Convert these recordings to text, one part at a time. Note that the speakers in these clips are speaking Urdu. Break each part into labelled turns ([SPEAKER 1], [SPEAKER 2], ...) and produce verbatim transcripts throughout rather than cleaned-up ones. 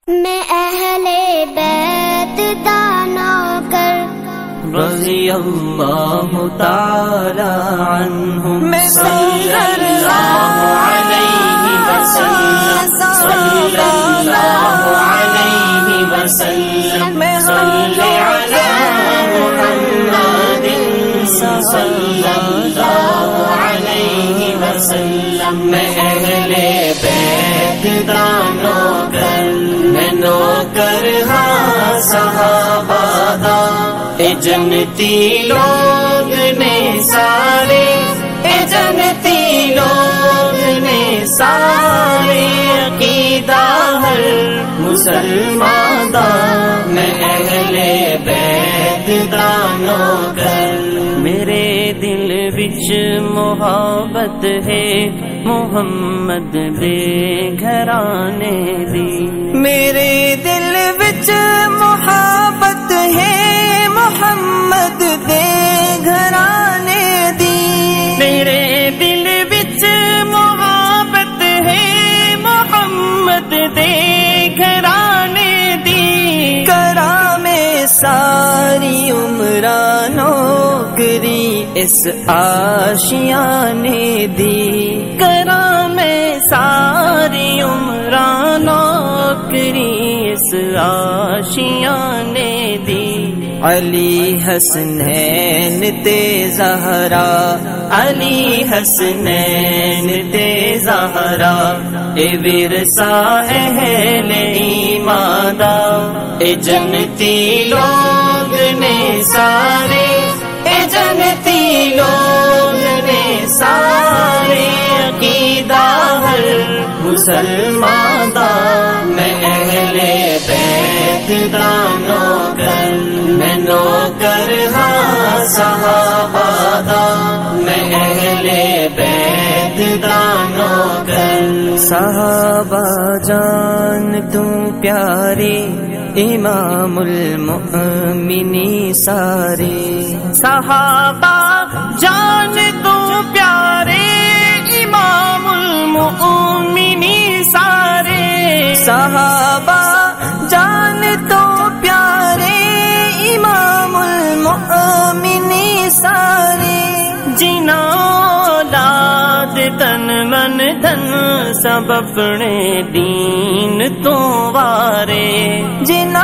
[SPEAKER 1] میں اہل بیت دانا کر
[SPEAKER 2] رضی اللہ تعالی عنہم
[SPEAKER 3] میں
[SPEAKER 2] صلی اللہ علیہ وسلم صلی اللہ علیہ وسلم صلی علی محمد صلی اللہ علیہ وسلم میں اہل بیت دانو کر میں نوکر ہاں صحابہ دا اے جنتی لوگ نے سارے اے جنتی لوگ نے سارے عقیدہ ہر مسلمان دا میں اہل بیت دانو کر میرے دل وچ محبت ہے محمد دے گھرانے دی
[SPEAKER 3] میرے دل وچ محبت ہے محمد دے گھرانے دی
[SPEAKER 2] میرے دل وچ محبت ہے محمد دے گھرانے دی
[SPEAKER 3] کرا میں ساری عمران نوکری اس آشیانے دی
[SPEAKER 2] کرا میں ساری عمران نوکری اس آشیانے دی
[SPEAKER 3] علی حسنین تے زہرا
[SPEAKER 2] علی حسنین تے زہرا اے ورثہ اہل ایمان دا اے جنتی لوگ نے سارے اے جنتی لوگ نے سارے عقیدہ ہر مسلمان دا میں اہل بیت دانو کر میں نوکر ہاں صحابہ دا میں اہل بیت دانو کر
[SPEAKER 3] صحابہ جان تو پیاری امام المؤمنین سارے
[SPEAKER 2] صحابہ جان تو پیارے امام المؤمنین سارے
[SPEAKER 3] صحابہ جان تو پیارے امام المؤمنین سارے
[SPEAKER 2] جنا اولاد تن من دھن سب اپنے دین تو وارے
[SPEAKER 3] جنا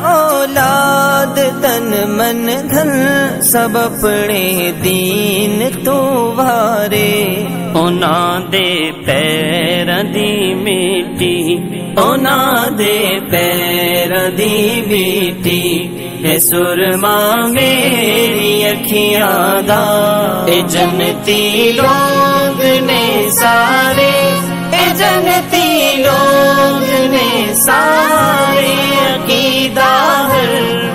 [SPEAKER 3] اولاد تن من دھن سب اپنے دین تو وارے
[SPEAKER 2] اونا دے پیر دی مٹی اونا دے پیر دی مٹی ہے سرما میری اکھیاں دا اے جنتی لوگ نے سارے اے جنتی لوگ نے سارے عقیدہ ہر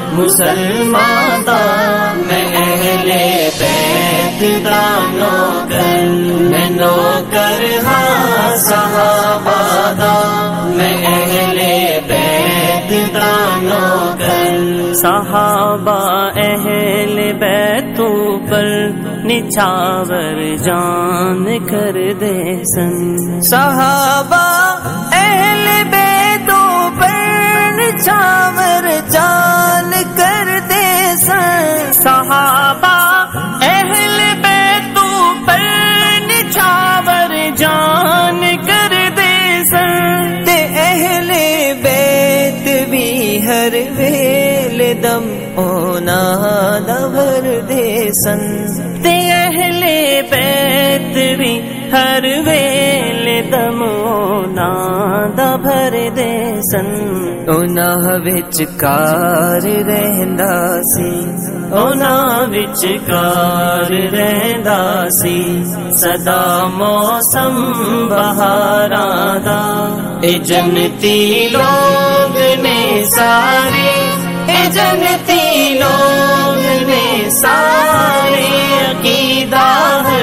[SPEAKER 2] مسلمان دا میں اہل بیت دانو کر میں نوکر ہاں صحابہ دا میں اہل بیت دانو کر صحابہ اہل بیت پر نچھاور جان کر دے سن
[SPEAKER 3] صحابہ اہل بیتوں پر نچھاور جان کر دے سن
[SPEAKER 2] صحابہ اہل بیتوں پر نچھاور جان کر دے سن
[SPEAKER 3] تے اہل بیت بھی ہر ویل دم اونا دبر دے سن
[SPEAKER 2] تے اہل بیت بھی ہر ویل دم اونا دبر دے سن
[SPEAKER 3] اونا وچ کار رہندا سی
[SPEAKER 2] اونا وچ کار رہندا سی سدا موسم بہاراں دا اے جنتی لوگ نے سارے اے جنتی لوگ نے سارے عقیدہ ہر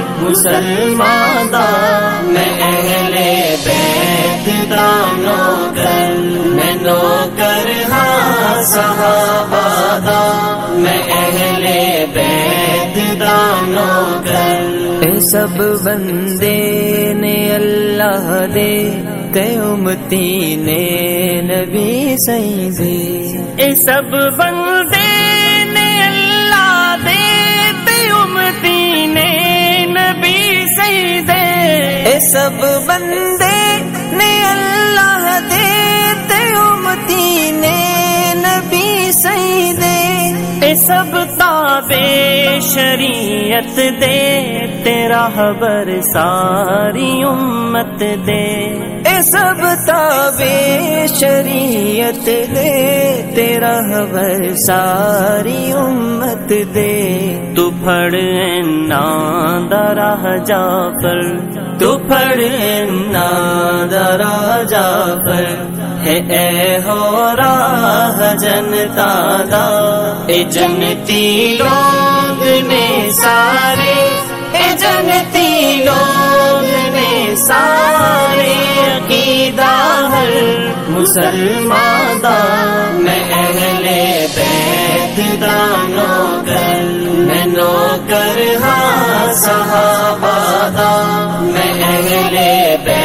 [SPEAKER 2] مسلمان دا میں اہل بیت دانو کر میں نوکر ہاں صحابہ دا میں اہل بیت دانو کر
[SPEAKER 3] اے سب بندے نے اللہ دے تے امتی نے نبی سیدے
[SPEAKER 2] اے سب بندے نے اللہ دیتے امتی نے نبی سیدے
[SPEAKER 3] اے سب بندے نے اللہ دیتے امتی نے نبی سیدے
[SPEAKER 2] اے سب تابع شریعت دے تیرا خبر ساری امت دے
[SPEAKER 3] اے سب تابع شریعت دے تیرا خبر ساری امت دے
[SPEAKER 2] تو پھڑ نادرہ جعفر تو پھڑ نادرہ جعفر ہے اے ہو راہ جنتا دا اے جنتی لوگ نے سارے اے جنتی لوگ نے سارے عقیدہ ہر مسلمان دا میں اہل بیت دا نوکر میں نوکر ہاں صحابہ دا میں اہل بیت